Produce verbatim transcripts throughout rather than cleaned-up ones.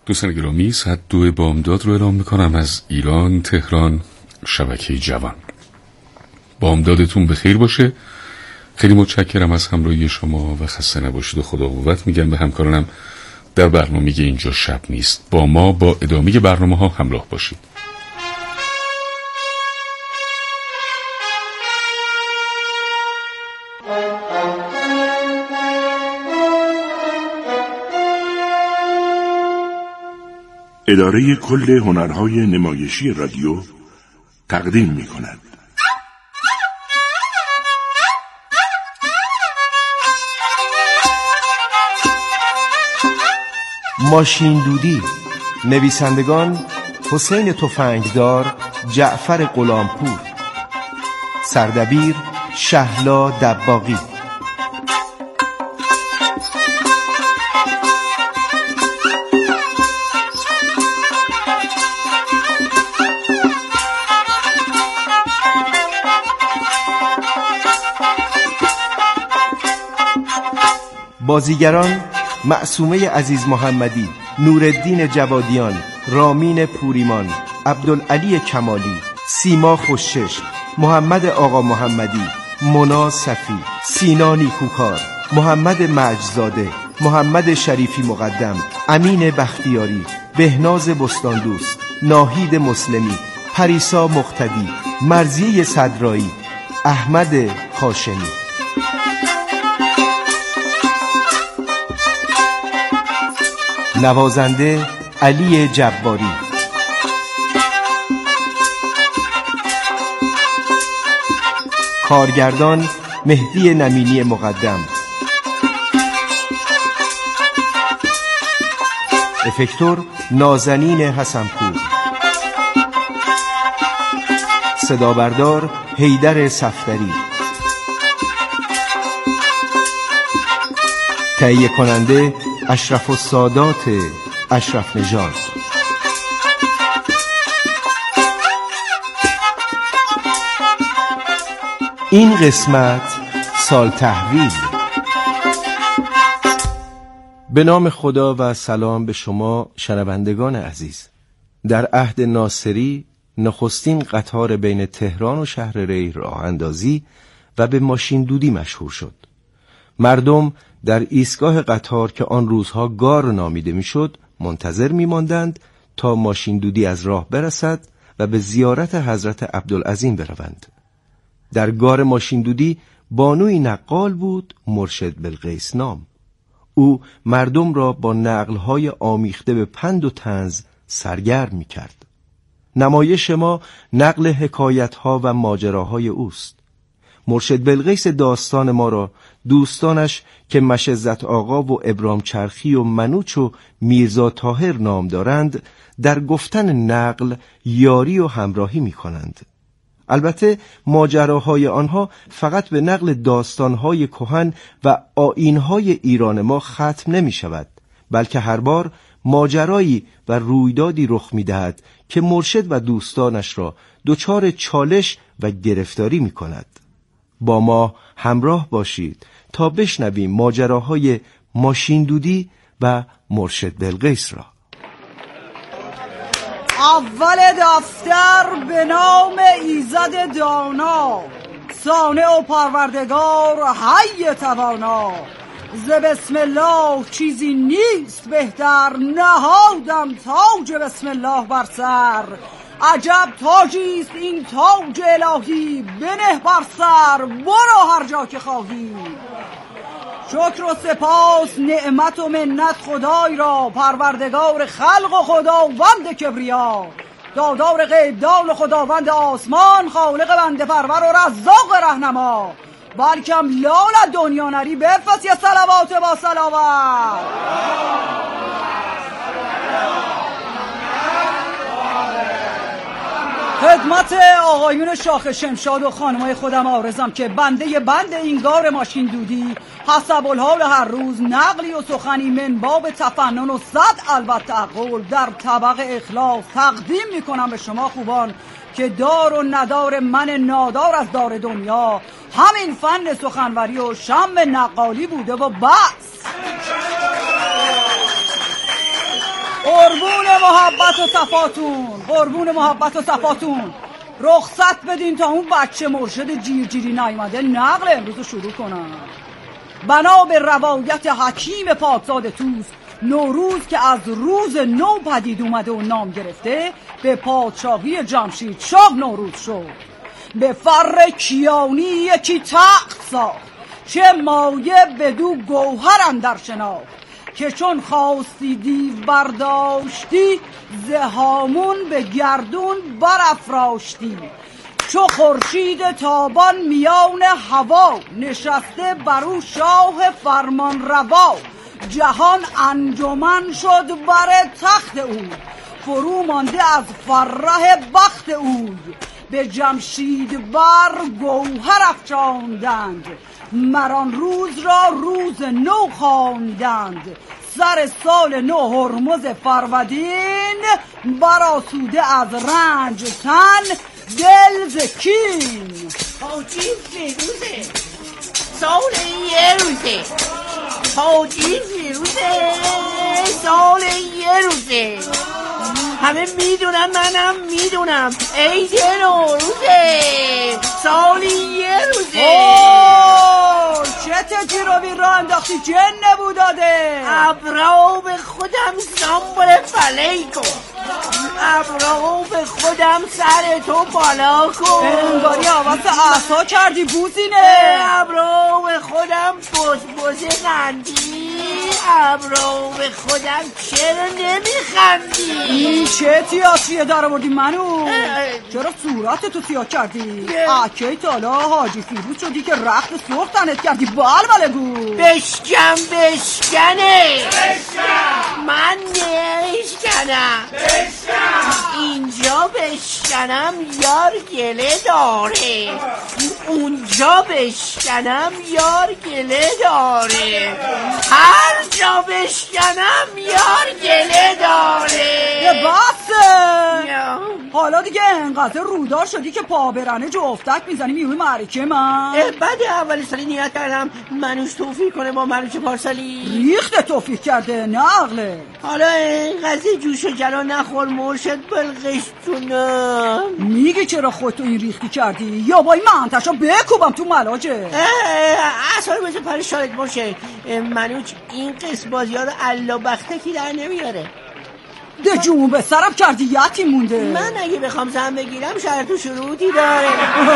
دوستان گرامی، صد دو بامداد رو اعلام میکنم از ایران، تهران، شبکه جوان. بامدادتون بخیر باشه. خیلی متشکرم از همراهی شما و خسته نباشید و خدا قوت میگم به همکارانم در برنامه اینجا شب نیست. با ما با ادامه برنامه ها همراه باشید. اداره کل هنرهای نمایشی رادیو تقدیم می کند. ماشین دودی. نویسندگان حسین تفنگدار، جعفر غلامپور. سردبیر شهلا دباغی. بازیگران: معصومه عزیز محمدی، نورالدین جوادیان، رامین پوریمان، عبدالعلی کمالی، سیما خوشش، محمد آقا محمدی، مونا صفی، سینا نیکوکار، محمد مجزاده، محمد شریفی مقدم، امین بختیاری، بهناز بستاندوست، ناهید مسلمی، پریسا مقتدی، مرضیه صدرایی، احمد هاشمی. نوازنده علی جباری. کارگردان مهدی نمینی مقدم. افکتور نازنین حسنپور. صدابردار حیدر صفدری. تهیه کننده اشرف السادات اشرف نژاد. این قسمت سال تحویل. به نام خدا و سلام به شما شنوندگان عزیز. در عهد ناصری نخستین قطار بین تهران و شهر ری راه اندازی و به ماشین دودی مشهور شد. مردم در ایستگاه قطار که آن روزها گار نامیده میشد منتظر میماندند تا ماشین دودی از راه برسد و به زیارت حضرت عبدالعظیم بروند. در گار ماشین دودی بانوی نقال بود، مرشد بلقیس نام. او مردم را با نقل‌های آمیخته به پند و طنز سرگرم می‌کرد. نمایش ما نقل حکایت‌ها و ماجراهای اوست. مرشد بلقیس داستان ما را دوستانش که مشزت آقا و ابرام چرخی و منوچ و میرزا طاهر نام دارند در گفتن نقل یاری و همراهی می کنند. البته ماجراهای آنها فقط به نقل داستانهای کهن و آیینهای ایران ما ختم نمی شود، بلکه هر بار ماجرایی و رویدادی رخ می دهد که مرشد و دوستانش را دچار چالش و گرفتاری می کند. با ما همراه باشید تا بشنویم ماجراهای ماشین دودی و مرشد بلقیس را. اول دفتر به نام ایزد دانا، صانع و پروردگار حی توانا. ز بسم الله چیزی نیست بهتر، نهادم تاج بسم الله بر سر. عجب تاجی است این تاج الهی، بنه بر سر برو هر جا که خواهی. شکر و سپاس نعمت و منت خدای را، پروردگار خلق و خداوند کبریا. دادار غیب دان و خداوند آسمان، خالق بنده پرور و رزاق رهنما. بلکم لال دنیا نری بفرست یه صلوات با صلوات. خدمت آقایون شاخ شمشاد و خانمای خودم عارضم که بنده بند این گار ماشین دودی حسب الحال هر روز نقلی و سخنی من باب تفنن و صد البته عقل در طبق اخلاص تقدیم میکنم به شما خوبان که دار و ندار من نادار از دار دنیا همین فن سخنوری و شم نقالی بوده و بس. قربون محبت و صفاتون، قربون محبت و صفاتون. رخصت بدین تا اون بچه مرشد جیرجیری نیامده نقل امروز رو شروع کنم. بنا به روایت حکیم پاکزاد توس، نوروز که از روز نو پدید اومده و نام گرفته به پادشاهی جمشید شاه نوروز شد. به فر کیانی یکی تخت ساخت، چه مایه بدو گوهر اندر شناخت. که چون خواستی دیو برداشتی، ز هامون به گردون برافراشتی. چو خورشید تابان میان هوا، نشسته برو شاه فرمان روا. جهان انجمن شد بر تخت او، فرو مانده از فره بخت او. به جمشید بر گوهر افشاندند، مران روز را روز نو خواندند. سر سال نو هرمز فرودین، برآسوده از رنج تن دل ز کین. حاجی فیروزه سال یه روزه، حاجی فیروزه سال یه روزه. همه میدونم منم میدونم عید نوروزه، سالی یه روزه. اوه چه تکی رو بی را انداختی جن نبوداده. ابرا به خودم زنبال فلی کن، ابرا به خودم سر تو بالا کن. انگاری حواس اعصا کردی بوزینه. ابرا به خودم بز بز خندی، ابرا به خودم چرا نمیخندی؟ این چه تیاتریه در آوردی منو؟ چرا صورت تو سیاه کردی؟ اکی تالا حاجی فیروز شدی که رخت سرخ تنت کردی. بل بله گو بشکن بشکنه، من نشکنم. اینجا بشکنم یار گله داره، اونجا بشکنم یار گله داره. هر جا بشکنم یار گله داره. یه بسه. حالا دیگه انقدر رودار شدی که پا برنه جفتک میزنی میوی معرکه من. بعد اول سالی نیت کردم منوش توفیق کنه با منوش پارسالی. ریخت توفیق کرده نقله. حالا این قضیه جوش و جلا نخور مرشد بلغش جونم. میگی چرا خودتو این ریختی کردی؟ یا با این منتشا بکوبم تو ملاجه. اصلا بزه پرشارت مرشد منوش این قسم بازی ها رو علا بختکی در نمیاره. ده جون به سرم کردی یتی مونده. من اگه بخوام زن بگیرم شرط و شروطی داره.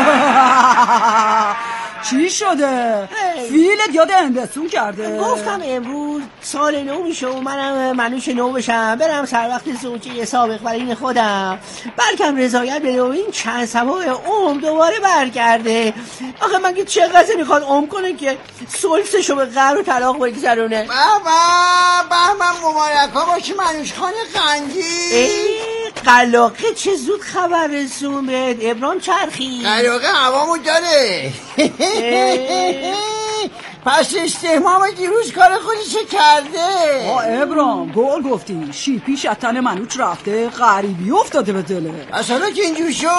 چی شده؟ فیلت یاد اندسون کرده. گفتم امروز سال نو میشه و منم منوش نو بشم، برم سر وقت زوجه سابق برین خودم، بلکم رضایت بده و این چند سبای عمر دوباره برگرده. آخه من که چه قضیه میخواد عمر کنه که سلسشو به قهر و طلاق بگذرونه. بابا بابا مبارک ها باشی منوش خان قندی. قلاقه چه زود خبر رسون بهت ابرام چرخی. قلاقه هوامو داره. پس استهمام دیروز کار خودش کرده. آه ابرام گل گفتی. شیپی شتن منوچ رفته غریبی افتاده به دله. اصلا که اینجور شد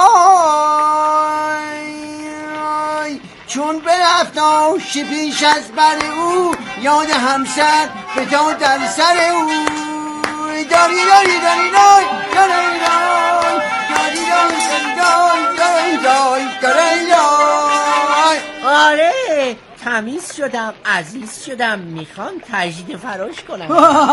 آی آی چون برفتم شیپیش از بر او، یاد همسر به تا در سر او. داری داری داری داری داری داری داری داری داری داری داری. آره تمیز شدم عزیز شدم، میخوام تجدید فراش کنم.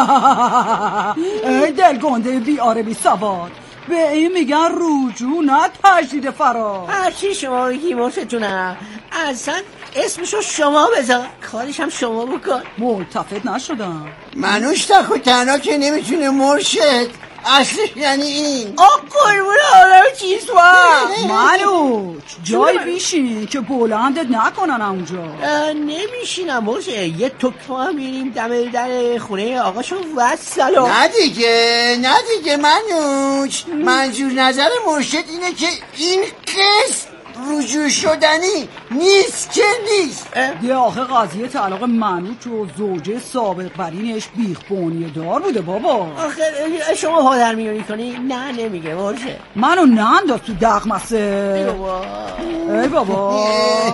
ای دل گنده بی آره بی سواد، به این میگن رجوع نه تجدید فراش. هرچی شما بگی مرشد جونم، اصلا اسمشو شما بذار، کارش هم شما بکن. ملتفت نشدم. منوش تک و تنها که نمیتونه مرشد، اصلش یعنی این. آه قربون آرام چیز با منوچ جای بیشین که بلندت نکنن اونجا. نمیشینم مرشد، یه تکمه هم میریم دم در خونه آقاشون و سلام. نه دیگه نه دیگه منوچ، منظور نظر مرشد اینه که این قسم رجوع شدنی نیست که نیست. یه آخه قضیه طلاق منوچ و زوجه سابق برینش بیخبونی دار بوده بابا. آخه شما هادر میونی کنی؟ نه نمیگه مرشد. منو ننداز تو دغمسه. ای بابا ای بابا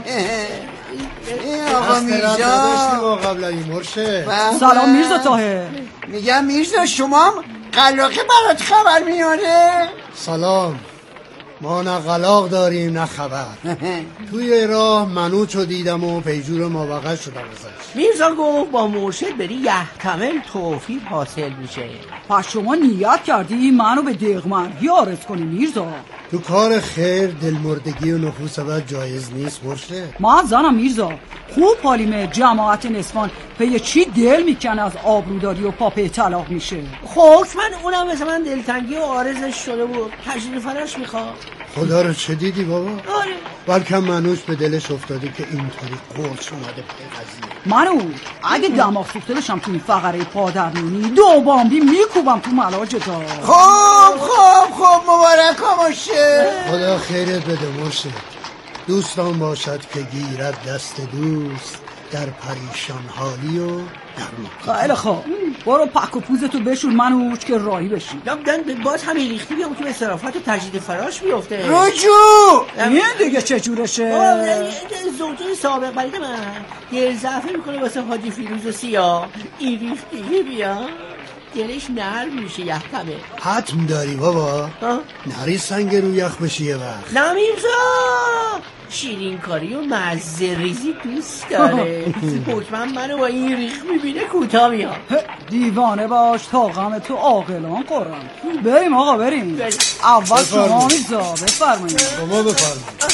ای آقا میرزا قبل این مرشد. سلام میرزا طاهر. میگم میرزا شما قلاقه برات خبر میاره؟ سلام، ما نه قلاق داریم نه خبر. توی راه منوچو دیدم و پیجور مابقه شدم ازش. میرزا گفت با مرشد بری یحتمل توفیق حاصل میشه. پس شما نیت کردی منو به دقمندی عارض کنی میرزا؟ تو کار خیر دلمردگی و نفوس بعد جایز نیست مرشد. من زنم میرزا، خوب حالیمه جماعت نسوان به چی دل میکنه از آبروداری و پاپه طلاق میشه. حکمن اونم مثل من دلتنگی و عارضش شده بود، تجدید فراش میخواد. خدا رو چه دیدی بابا؟ آره بلکه منوش به دلش افتاده که اینطوری قرص اومده پی قضیه. منو اگه دماغ سوخته بشم تو این فقره پادرنونی دو بامبی میکوبم تو ملاجتا. خوب خوب خوب مبارک باشه. خدا خیرت بده مرشد. دوستان باشد که گیرد دست دوست در پریشان حالی و در خیلی خوب، برو پک و پوزتو بشور منو که راهی بشی. باز همین ریختی بیام تو اصرافات و تجدید فراش بیفته. رجوع این دیگه چه جورشه؟ زوجه سابق بریده من دل ضعفه میکنه واسه حاجی فیروز سیاه. این ریختی بیا دلش نرم میشه یحتمه. حتم داری بابا؟ نری سنگ رو یخ بشی یه وقت. نه میرزا، شیرین کاری و مزه ریزی دوست داره. حکمم منو با این ریخ میبینه کوتا میاد. دیوانه باش تا غم تو عاقلان قرم. بریم آقا بریم. اول شما میرزا بفرمایید. شما بفرمایید.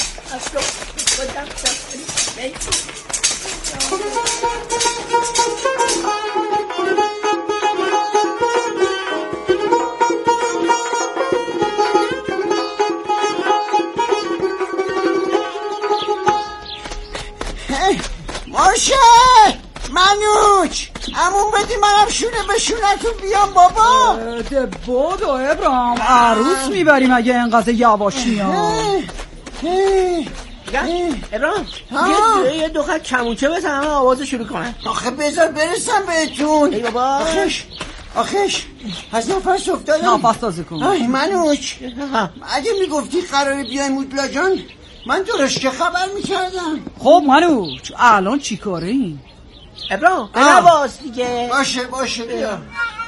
باشه منوچ همون بدی منم شونه به شونتون بیام بابا. بودو ابرام عروس میبریم اگه اینقدر یواشی ها. ابرام یه دو خط کمونچه بزن همه آواز شروع کنن. آخه بذار برسم بهتون. ای بابا آخش آخش از نفس افتادم. نفس تازه کن. آی منوچ اگه میگفتی قراره بیای مودلا جان من درش که خبر میکردم. خب منوچ الان چی کاره این؟ ابرام بنواز دیگه. باشه باشه بیا.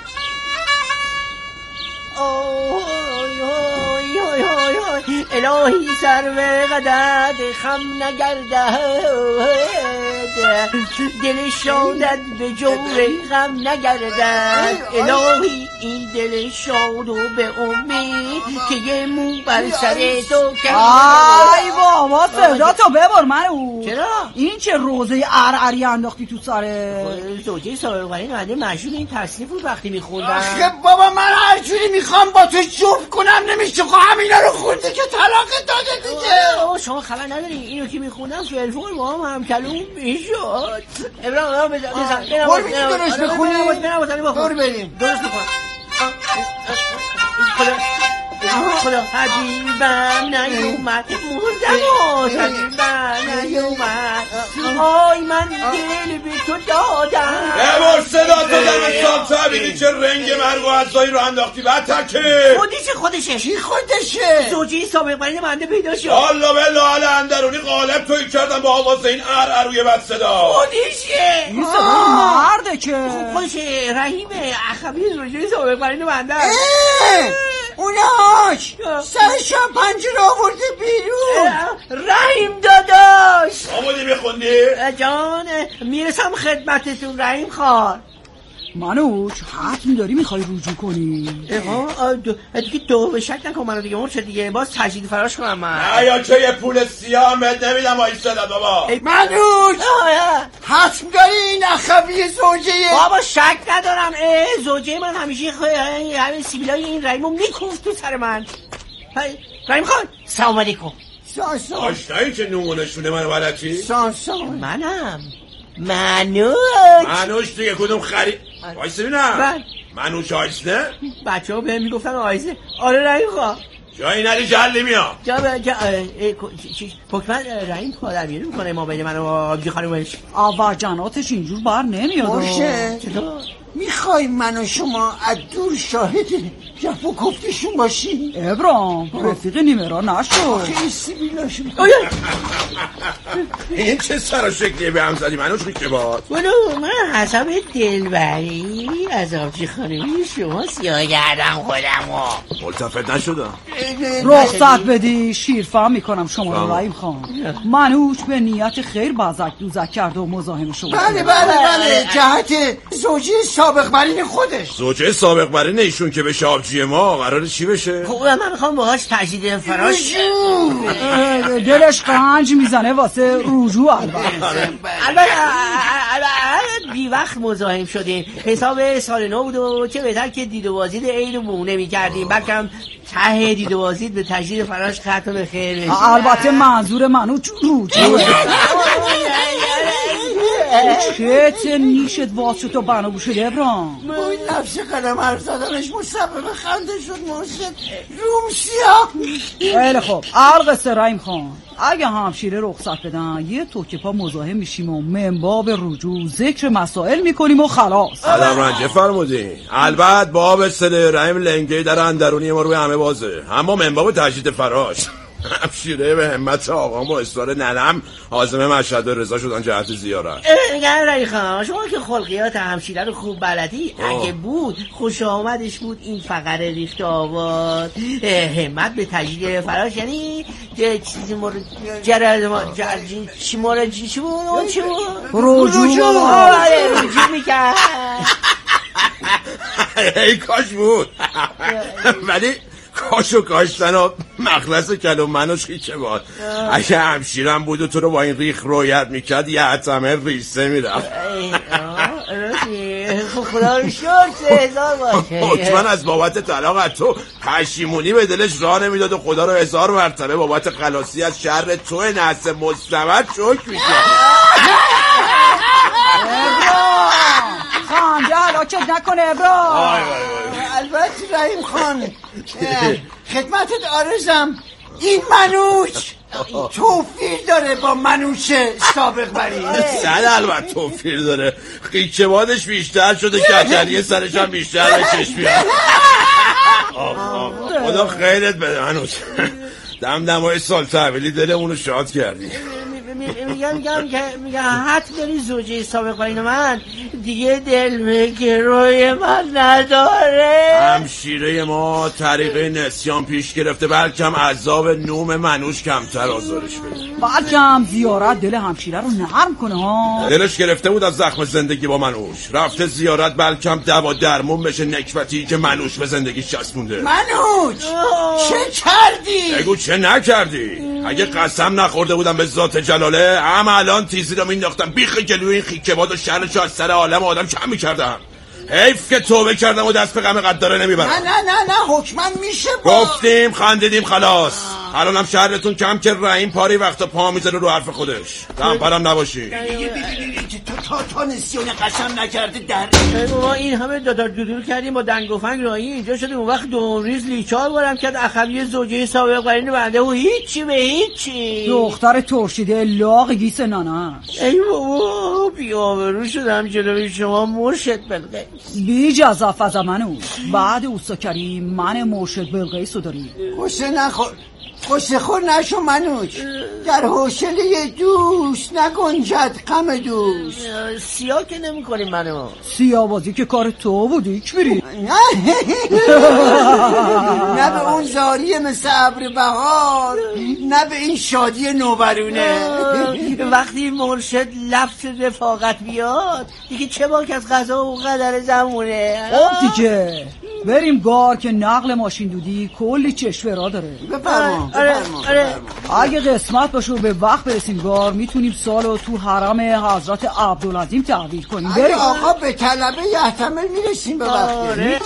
الهی سر و قدد خم نگردد، دل شادت به جور غم نگردد. الهی این دل شاد و به امید که یه مو بر سر تو کم. ای بابا صدا تو ببر منو. چرا؟ این چه روزه ارعری انداختی تو سره؟ زوجه سابقانی نمده مشهور این تصنیف رو وقتی میخوندم. آخه بابا من هر جوری میخوام با تو جفت کنم نمیشه. خب همینا رو خورده که طلاق داده دیگه. آه شما خبر نداری اینو که میخوندم تلفن با هم هم کلوم میشد. ابراهیم بزن بزن برو بیدی درست بخونی. برو بریم درست بخون. خدا خدا حبیبم نیومد مردم حبیبم نیومد. آی من دل به تو دادم. ببر صدا تو در سال تبیدی چه رنگ مرگ و عزایی رو انداختی بعد تکه. خودشه خودشه چی خودشه؟ زوجی سابق برین منده پیدا شد. الله بالله علی اندرونی قالب توی کردم با آواز این ار اروی بد صدا. خودشه این صدا مرده که. خب خودشه رحیمه اخوی زوجی سابق برین منده. اوناش سرشا پنجره آورده بیرون. رحیم داداش آمودی بخوندی؟ جان میرسم خدمتتون رحیم خان. منوچ حتم داری میخوای رجوع کنی؟ اه دیگه دو به شک نکن منو دیگه مرشد دیگه باز تجدید فراش کنم من. نه یا که یه پول سیاه مد نمیدم آیستادم بابا. منوچ حتم داری این اخوی زوجه. بابا شک ندارم. زوجه من همیشه همین سیبیلای این رحیمو میکوفت تو سر من. رحیم خان سلام علیکم. ساسا آشنایی که نمونشونه منو بلدی؟ ساسا منم منوچ. منوش دیگه کدوم خرید؟ آیسته بینم منوش آیسته؟ بچه ها بهم میگفتن آیسته. آره رحیم خان جایی نری جلی میام. جا جا حکمت رحیم پادرمیری میکنه ما بین من و آبجی خانومش. اول جناتش اینجور بر نمیاد. باشه چطور؟ میخوای من و شما از دور شاهد گپ و گفتشون باشیم؟ ابرام رفیق نیمرا نشو. خیلی سیبیلاشون. این چه سرا شکلیه به هم زدی منوش ریکه باد؟ ولو من حساب دلبری از آبجی خانمی شما سیاه گردم خودمو. ملتفت نشدم. رخصت بدی شیرفهم میکنم شما رو رحیم خان. منوش به نیت خیر بازک دوزک کرد و مزاحم شما. بله بله بله جهت زوجی سابق برین خودش. زوجه سابق برین ایشون که بشه آبجی ما قراره چی بشه؟ خب من میخوام باهاش تجدید فراش. دلش قنج میزنه واسه رجوع. البته البته بی وقت مزاحم شدیم. حساب سال نو بود و چه بهتر که دید و بازدید عید و مونه میکردیم. بلکم ته دید و بازدید به تجدید فراش ختم خیر بشه. البته منظور منو رجوع. چت نیشت واسه تو بنا بوشه ابرام. با این نفس قدم حرف زدنش مسبب خنده شد مرشد. روم سیاه. خیلی خوب القصه رحیم خان اگه همشیره رخصت بدن یه توکه پا مزاحم میشیم و منباب رجوع ذکر مسائل میکنیم و خلاص. آدم رنجه فرمودی. البته باب صله رحم لنگه در اندرونی ما روی همه بازه، اما منباب تجدید فراش همشیره به همت آقام و اصرار ننم عازم مشهد و رضا شدن جهت زیارت. میگم رایی خانم شما که خلقیات همشیره رو خوب بلدی. اگه بود خوش آمدش بود این فقره ریخت آباد همت به تجدید فراش، یعنی چیزی مورد جرد ما جرجی چی مورد چی بود چی بود رجوع رجوع میکرد. ای کاش بود ولی کاشو کاشتن و مخلص کلم منوش خیچه باد. اگه همشیرم بود و تو رو با این ریخ رویت میکرد یه حتمه ریسه میرفت. خدا رو شکر هزار باشه. حتما از بابت طلاق از تو پشیمونی به دلش راه نمیداد و خدا رو هزار مرتبه بابت خلاصی از شر تو نحس مستمر شکر میکرد. خانده حلاکت نکنه ابرام. البته رحیم خان خدمتت عرضم این منوش توفیر داره با منوش سابق بری. سن البته توفیر داره. خیچه بادش بیشتر شده کتریه سرش هم بیشتر به چشم میاد. خدا خیرت بده منوش. دم دمای سال تحویلی دلمونو شاد کردی. میگم میگم که میگم حتی داری زوجه سابق برین من دیگه دل به گروه من نداره. همشیره ما طریقه نسیان پیش گرفته بلکم عذاب نوم منوش کمتر آزارش بده. بلکم زیارت دل همشیره رو نرم کنه ها. دلش گرفته بود از زخم زندگی با منوش رفته زیارت بلکم دوا درمون بشه نکبتی که منوش به زندگیش چسبونده. منوش چه کردی؟ بگو چه نکردی؟ اگه قسم نخورده بودم به ذات جلاله هم الان تیزی رو مینداختم بیخ جلوی این خیکباد و شرشو از سر عالم آدم کم میکردم. حیف که توبه کردم و دست به غم قداره نمیبرم. نه نه نه نه حکمن میشه با گفتیم خندیدیم خلاص. الان هم شهرتون کم که رحیم پاری وقتا پا میذاره رو حرف خودش. دمپرم نباشی. تو تا تا نسیان قسم نکرده در ما این همه دادار دودور کردیم با دنگ و فنگ رایی اینجا شده اون وقت دو ریز لیچار بارم کرد اخوی زوجه سابق قرین بنده و هیچی به هیچی. دختر ترشیده لاغ گیس نانش. ای بابا بی‌آبرو شدم جلوی شما مرشد بلقیس. بی جزاف از منوش بعد اوستا کریم من مرشد بلقیس رو داری. خوشه نخور خوشه خور نشو منوش. در حوصله دوست نگنجد غم دوست. سیاه که نمی کنیم منو. سیاه بازی که کار تو بودی که بری. نه به اون زاری مثل ابر بهار نه به این شادی نوبرونه. وقتی مرشد لفظ رفاقت بیاد دیگه چه باک از قضا و قدر زمونه. خب دیگه بریم گار که نقل ماشین دودی کلی چشوه را داره. بفرما اگه قسمت باشه و به وقت برسیم گار میتونیم سالو تو حرم حضرت عبدالعظیم تحویل کنیم. بریم آقا به طلبه یحتمل میرسیم به وقت.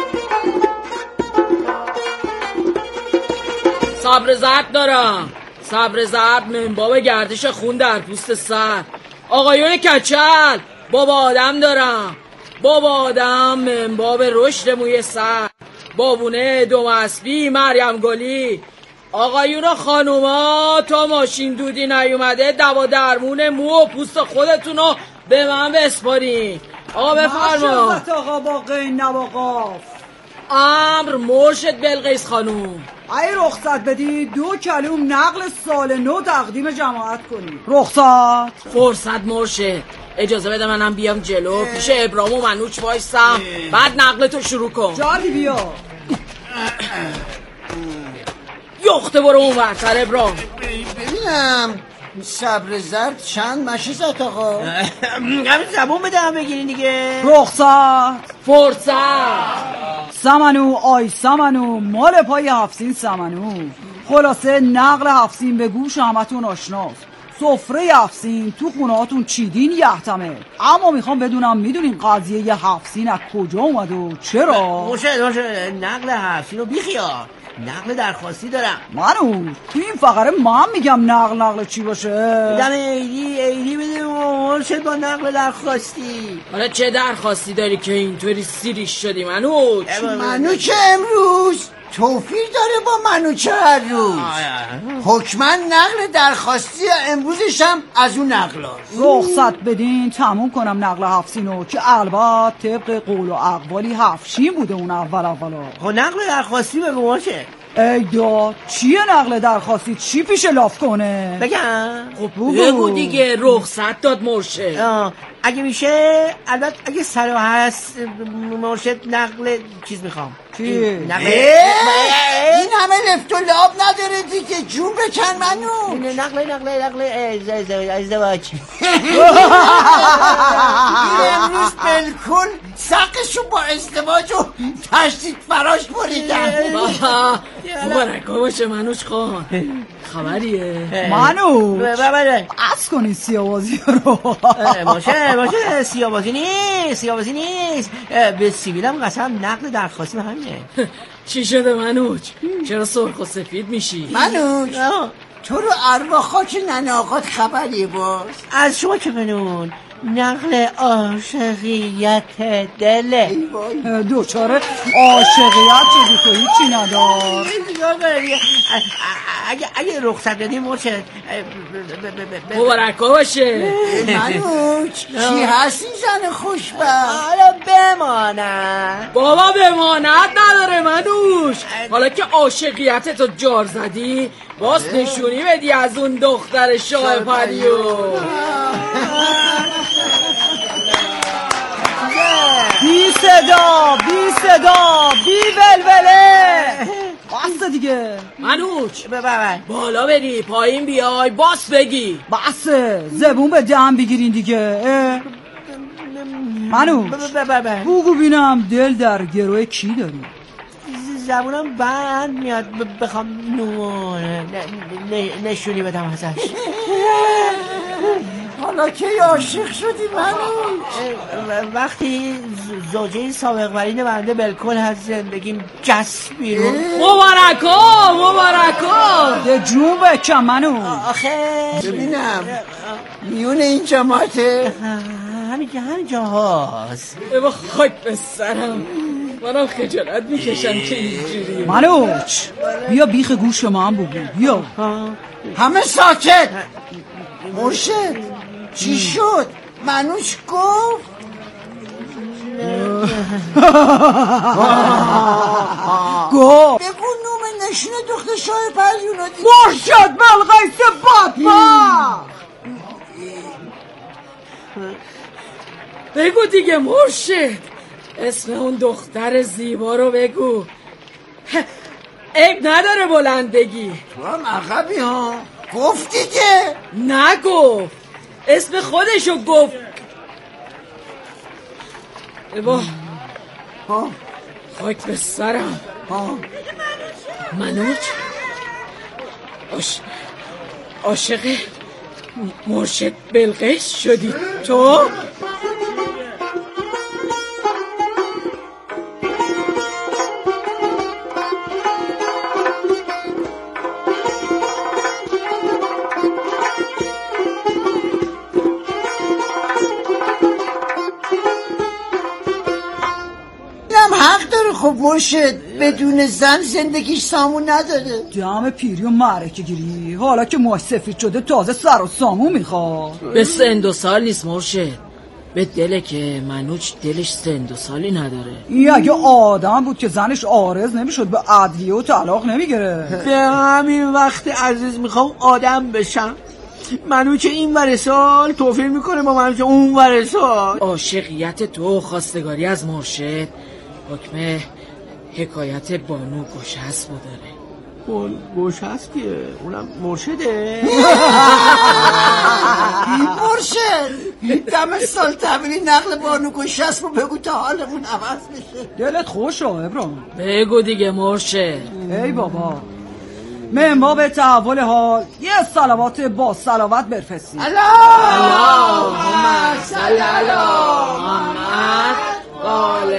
صبر زد دارم صبر زرد منباب گردش خون در پوست سر. آقایون کچل بابا آدم دارم، بابا آدم منباب رشد موی سر، بابونه دوم اسبی مریم گلی. آقایون و خانوما تا ماشین دودی نیومده دوا درمون مو و پوست خودتونو به من بسپارین. آقا بفرما. ماشالله آقا با قین نواقاف. امر مرشد بلقیس خانوم. ای رخصت بدی دو کلوم نقل سال نو تقدیم جماعت کنی. رخصت فرصت مرشد. اجازه بده منم بیام جلو پیش ابرام و منوچ وایسم، بعد نقل تو شروع کن. جالی بیا. یخته برو اون ورتر ابرام. ببینم صبر زرد چند مشه زد آقا؟ همین زبون بده هم بگیرین دیگه. رخصت فرصت سمنو آی سمنو مال پای هفسین سمنو. خلاصه نقل هفسین به گوش همتون آشناست. سفره هفسین تو خونهاتون چیدین یحتمه، اما میخوام بدونم میدونین قضیه ی هفسین از کجا اومده و چرا؟ مرشد مرشد نقل هفسین رو بیخیال، نقل درخواستی دارم. منو تو این فقره من میگم نقل نقل چی باشه؟ دم ایدی ایدی بده مرشد با نقل درخواستی. حالا چه درخواستی داری که اینطوری سیریش شدی منوچ؟ منوچ امروز توفیر داره با منوچ هر روز. حکما نقل درخواستی امروزش هم از اون نقل هست. رخصت بدین تموم کنم نقل هفسینو که البته طبق قول و اقوالی هفشین بوده اون اول اولا. خب نقل درخواستی بگو مرشد. ای داد چیه نقل درخواستی؟ چی پیش لاف کنه؟ بگم؟ خب بگو دیگه. رخصت داد مرشد. اگه میشه البته اگه سر و هست مرشد نقل چیز میخوام. چی؟ نقل این همه لفت و لاب نداره دیگه، جون بکن منو. نقل نقل نقل ازدواج. این امروز بلکل سقشو با ازدواج و تشدید فراش بریدن. مبارکا باشه منوش خان. خبریه؟ منو بله از کنی سیاوازی رو. باشه باشه سیاوازی نیست سیاوازی نیست به سیبیلم قسم نقل درخواستی به همینه. چی شده منوچ؟ چرا سرخ و سفید میشی؟ منوچ تو رو ارواح خاک ننه آقات خبری باز؟ از شما که بنون نقل عاشقیت دله. دوچاره عاشقیت شدی تو هیچی ندار. اگه اگه رخصت بدیم مرشد مبارکا باشه. منوچ چی هستی زن خوشبخت؟ حالا بماند بابا بماند نداره منوش. حالا که عاشقیت تو جار زدی باز نشونی بدی از اون دختر شاه پریو. بی صدا بی صدا بی ولوله. بس دیگه منوچ. ببر بالا بری پایین بیای باس بگی. بس زبون به دم بگیرین دیگه. منوچ بگو بینم دل در گروه کی داری؟ زبونم بند میاد بخوام نمونه نشونی بدم ازش. حالا که عاشق شدی منو؟ وقتی زوجه سابق برین بنده بالکل از زندگیم جست بیرون. مبارکا مبارکا. ده جون بکن منو. آخه ببینم میون این جماعته همینجا همینجا هاست. ایوا خاک به سرم، منم خجالت میکشم که اینجوری. منوچ بیا بیخ گوش من بگو. بیا همه ساکت. مرشد چی شد؟ منوچ گفت گفت بگو نوم نشین دختر شاه پریونو دیگه. مرشد بلقیس بدبخت. بگو دیگه مرشد، اسم اون دختر زیبا رو بگو. عیب نداره بلند بگی. تو هم عقبی ها. گفت دیگه. نگفت، اسم خودشو گفت. ایوا خاک به سرم. منوچ عاشق عاشق مرشد بلقیس شدی تو؟ خب مرشد بدون زن زندگیش سامون نداره. دم پیری و معرکه گیری، حالا که ماش سفید شده تازه سر و سامون میخواد. به سن دو سال نیست مرشد، به دله که منوچ دلش سن دو سالی نداره. این اگه آدم بود که زنش عارض نمیشد به ادویه و طلاق نمیگیره. به همین وقت عزیز میخوام آدم بشم. منوچ این ور سال توفیق میکنه با منوچ اون ور سال. عاشقیت تو خواستگاری از مرشد حکم حکایت بانو گشست بود داره. اون گشست که اونم مرشده. مرشد دم سال تبریک نقل بانو گشست رو بگو تا حالمون عوض بشه. دلت خوشه ابراهیم؟ بگو دیگه مرشد. ای بابا من به تحول حال یه صلوات با صلوات برفرستی. اللهم صل علی محمد و آل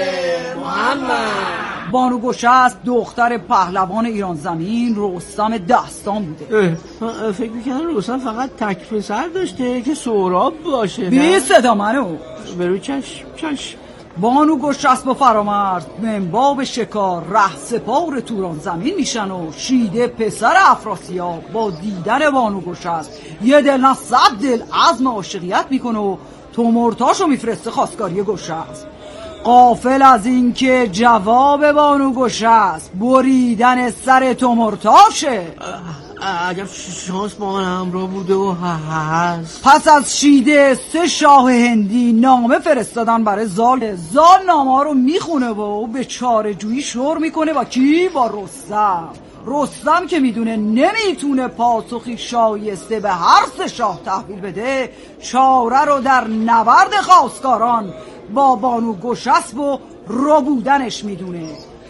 محمد. بانو گشست دختر پهلوان ایران زمین رستم دستان بوده. فکر میکنم رستم فقط تک پسر داشته که سهراب باشه. بی صدا منو برو چشم چشم. بانو گشست با فرامرز منباب شکار ره سپار توران زمین میشن و شیده پسر افراسیاب با دیدن بانو گشست یه دل نه صد دل عزم عاشقیت میکنه و تومرتاشو میفرسته خواستگاری گشست. غافل از این که جواب بانو گشست بریدن سر تومرتاشه. عجب شانس با من همراه بوده و هست. پس از شیده سه شاه هندی نامه فرستادن برای زال. زال نامه رو میخونه و به چاره جویی شور میکنه با کی؟ با رستم. رستم که میدونه نمیتونه پاسخی شایسته به هر سه شاه تحویل بده چاره رو در نبرد خواستگاران با بانو گشست و ربودنش میدونه.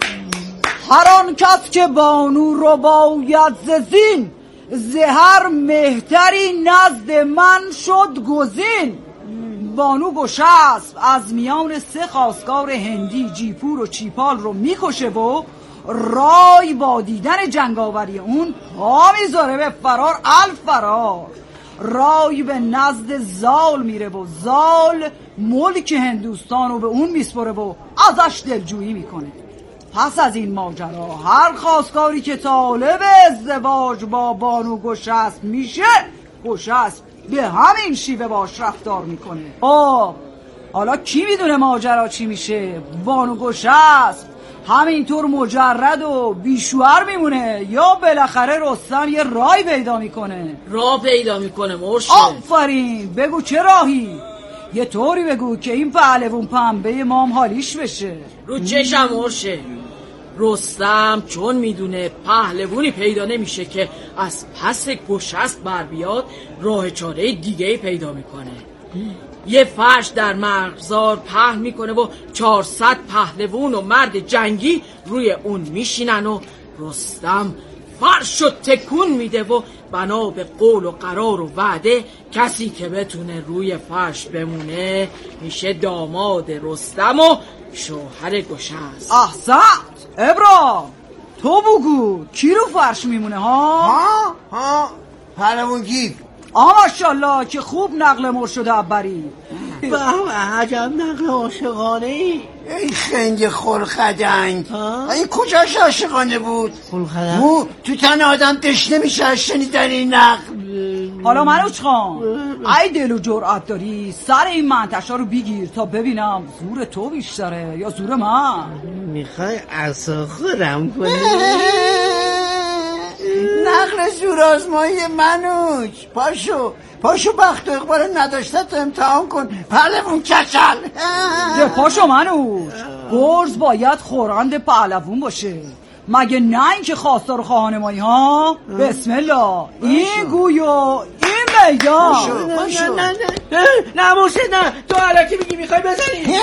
هر آن کس که بانو رو باید ز زین زهر مهتری نزد من شد گزین. بانو گشست از میان سه خواستگار هندی جیپور و چیپال رو میکشه و رای با دیدن جنگاوری اون پا میذاره به فرار الفرار. رای به نزد زال میره و زال ملک هندوستان رو به اون میسپره و ازش دلجویی میکنه. پس از این ماجرا هر خواستگاری که طالب ازدواج با بانو گشست میشه گشست به همین شیوه باش رفتار میکنه. آه حالا کی میدونه ماجرا چی میشه؟ بانو گشست همینطور مجرد و بیشوهر میمونه یا بالاخره رستم یه رای پیدا میکنه؟ راه پیدا میکنه مرشد. آفرین، بگو چه راهی؟ یه طوری بگو که این پهلوون پنبه مام حالیش بشه. رو چشم مرشد. رستم چون میدونه پهلوونی پیدا نمیشه که از پس گشست بر بیاد راه چاره دیگه پیدا میکنه. یه فرش در مرغزار پهن میکنه و چهارصد پهلوون و مرد جنگی روی اون میشینن و رستم فرش رو تکون میده و بنا به قول و قرار و وعده کسی که بتونه روی فرش بمونه میشه داماد رستم و شوهر گشست. احسنت ابرا، تو بگو کی رو فرش میمونه ها؟ ها ها پهلوان گیف. آه ماشالله که خوب نقل مر شده عبری. به عجب نقل عاشقانه ای. ای خنگ خلخدنگ، این کجاش عاشقانه بود؟ خلخدنگ؟ او تو تن آدم تشنه میشه شنیدن این نقل. حالا منوچ خان ای دل و جرأت داری سر این منتشا رو بگیر تا ببینم زور تو بیشتره یا زور من. میخوای عصا خورم کنی؟ نقل زور آزمایی منوچ. پاشو پاشو بخت و اقبال نداشته تو امتحان کن پهلوون کچل. یه پاشو منوچ، گرز باید خورند پهلوون باشه مگه نه اینکه خواستار و خواهانمایی ها؟ بسم الله. این گویو این میدان. پاشو پاشو. نه نه نه مرشد نه، تو علکی میگی میخوای بزنی.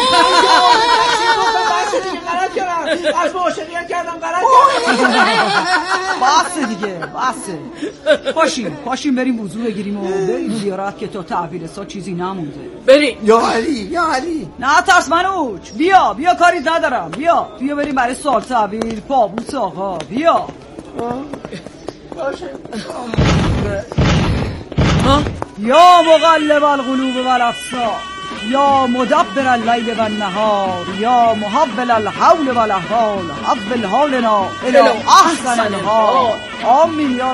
غلط کردم، از عاشقیت کردم غلط کردم. بسه دیگه بسه. پاشیم پاشیم بریم وضو بگیریم و بریم زیارت که تا تعبیر سا چیزی نمونده. بریم. یا علی یا علی. نه ترس منوچ، بیا بیا کاری ندارم. بیا بیا بریم برای سال تعبیر پابوس آقا. بیا. باشه. یا مقلب القلوب والابصار یا مدبر اللیل و النهار یا محول الحول و الاحوال حول حالنا الی احسن الحال. آمین یا